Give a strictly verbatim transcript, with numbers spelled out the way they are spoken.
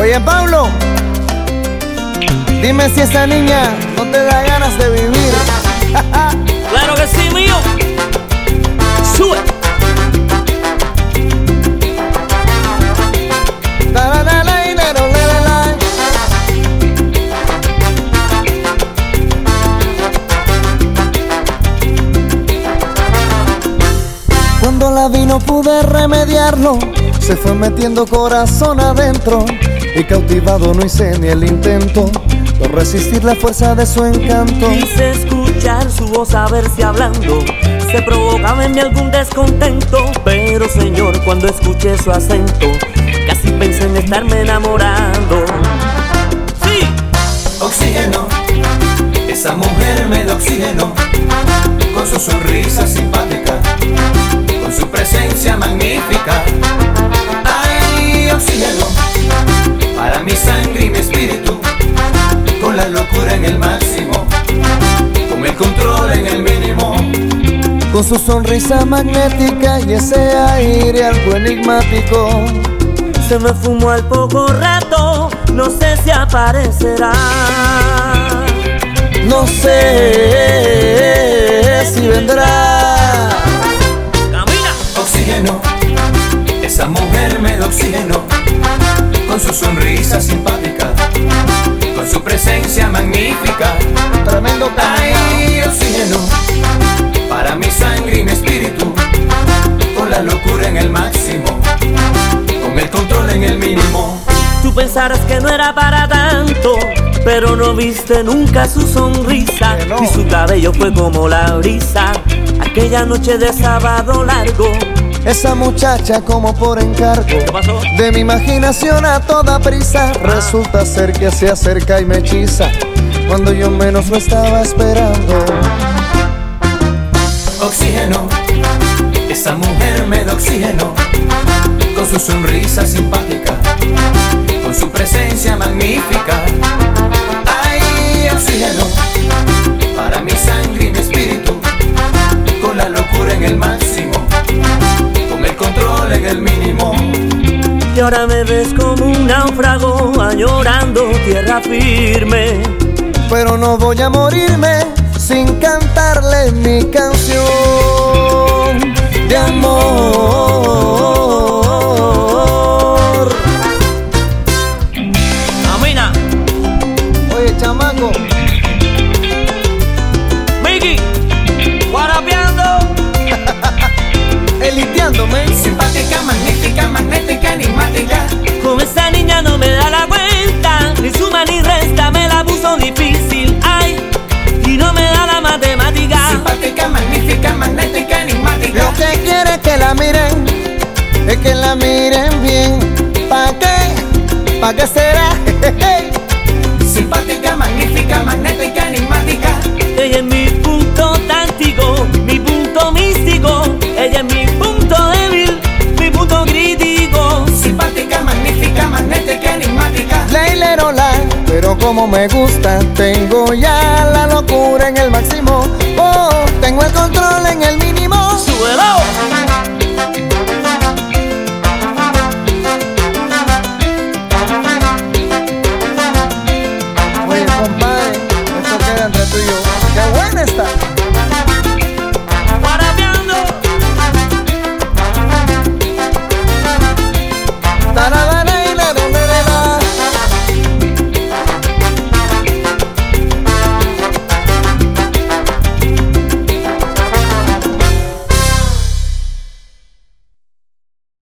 Oye, Pablo, dime si esa niña no te da ganas de vivir. Claro que sí, mío. Sube. Cuando la vi no pude remediarlo, se fue metiendo corazón adentro y cautivado no hice ni el intento por resistir la fuerza de su encanto. Quise escuchar su voz a ver si hablando se provocaba en mí algún descontento, pero señor, cuando escuché su acento casi pensé en estarme enamorando. Sí. Oxígeno, esa mujer me da oxígeno, con su sonrisa simpática, con su presencia magnífica. Ay, oxígeno, para mi sangre y mi espíritu, con la locura en el máximo, con el control en el mínimo. Con su sonrisa magnética y ese aire algo enigmático. Se me fumó al poco rato, no sé si aparecerá. No sé si vendrá. Camina. Oxígeno, esa mujer me da oxígeno, con su sonrisa simpática, con su presencia magnífica. Tremendo camino. Ay, oxígeno, para mi sangre y mi espíritu, con la locura en el máximo, con el control en el mínimo. Tú pensarás que no era para tanto, pero no viste nunca su sonrisa, no. Y su cabello fue como la brisa aquella noche de sábado largo. Esa muchacha como por encargo, ¿Qué pasó? de mi imaginación a toda prisa, resulta ser que se acerca y me hechiza cuando yo menos lo estaba esperando. Oxígeno, esa mujer me da oxígeno, con su sonrisa simpática, con su presencia magnífica. Ay, oxígeno, para mi sangre y mi espíritu, con la locura en el máximo, con el control en el mínimo. Y ahora me ves como un náufrago añorando tierra firme, pero no voy a morirme sin cantarle mi canción de amor. Amina. Oye, chamaco, Miki, guarapeando. eliteándome. Simpática, magnífica, magnética, enigmática. Con esa niña no me da la cuenta, ni suma ni resta, me la puso difícil, ay, y no me da la matemática. Simpática, magnífica, magnética, enigmática. Lo que quiere es que la miren, es que la miren bien. ¿Pa' qué? ¿Pa' qué será? Simpática, magnífica, magnética, enigmática. Ella es mi punto táctico, mi punto místico, ella es mi punto débil, mi punto crítico. Simpática, magnífica, magnética, enigmática. Leilerola, pero como me gusta, tengo ya la locura en el máximo. Oh, tengo el control en el mínimo.